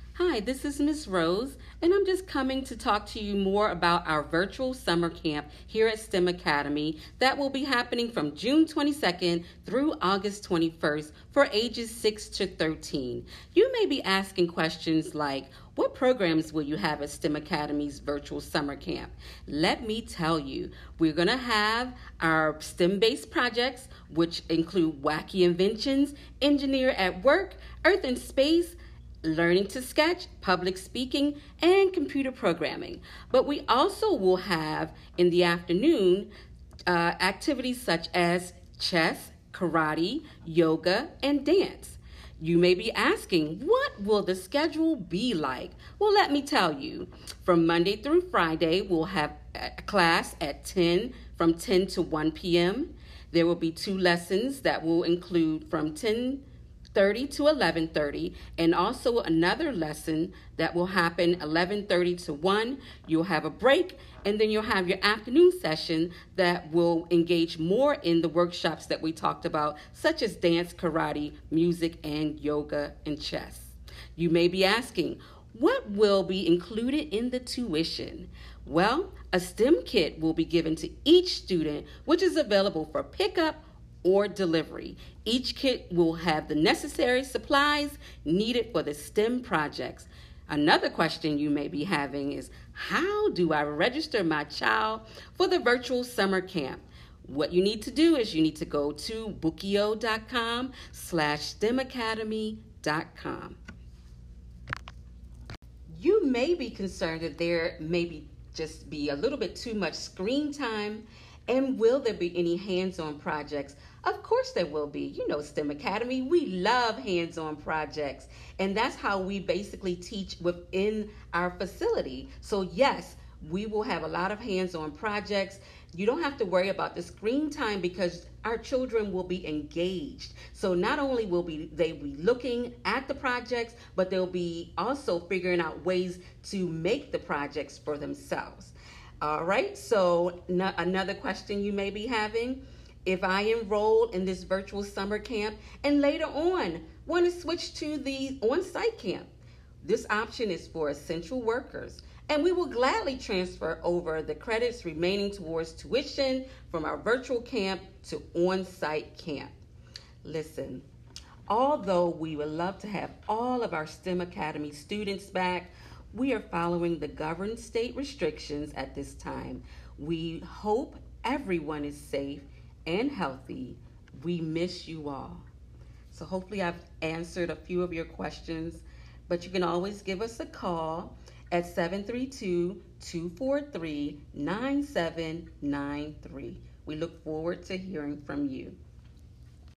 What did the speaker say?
Hi, this is Miss Rose, and I'm just coming to talk to you more about our virtual summer camp here at STEM Academy that will be happening from June 22nd through August 21st for ages 6 to 13. You may be asking questions like, what programs will you have at STEM Academy's virtual summer camp? Let me tell you, we're going to have our STEM-based projects, which include wacky inventions, engineer at work, earth and space, learning to sketch, public speaking, and computer programming. But we also will have in the afternoon activities such as chess, karate, yoga, and dance. You may be asking, what will the schedule be like? Well, let me tell you. From Monday through Friday, we'll have a class at 10 from 10 to 1 p.m. There will be two lessons that will include from 10:30 to 11:30, and also another lesson that will happen 11:30 to 1. You'll have a break, and then you'll have your afternoon session that will engage more in the workshops that we talked about, such as dance, karate, music, and yoga and chess. You may be asking, what will be included in the tuition? Well, a STEM kit will be given to each student, which is available for pickup or delivery. Each kit will have the necessary supplies needed for the STEM projects. Another question you may be having is, how do I register my child for the virtual summer camp? What you need to do is you need to go to bookio.com/stemacademy.com. You may be concerned that there may just be a little bit too much screen time, and will there be any hands-on projects? Of course there will be. You know, STEM Academy, we love hands-on projects, and that's how we basically teach within our facility. So yes, we will have a lot of hands-on projects. You don't have to worry about the screen time because our children will be engaged. So not only will they be looking at the projects, but they'll be also figuring out ways to make the projects for themselves. All right, so another question you may be having, if I enroll in this virtual summer camp and later on want to switch to the on-site camp, this option is for essential workers, and we will gladly transfer over the credits remaining towards tuition from our virtual camp to on-site camp. Listen, although we would love to have all of our STEM Academy students back, we are following the governed state restrictions at this time. We hope everyone is safe and healthy. We miss you all. So hopefully I've answered a few of your questions, but you can always give us a call at 732-243-9793. We look forward to hearing from you.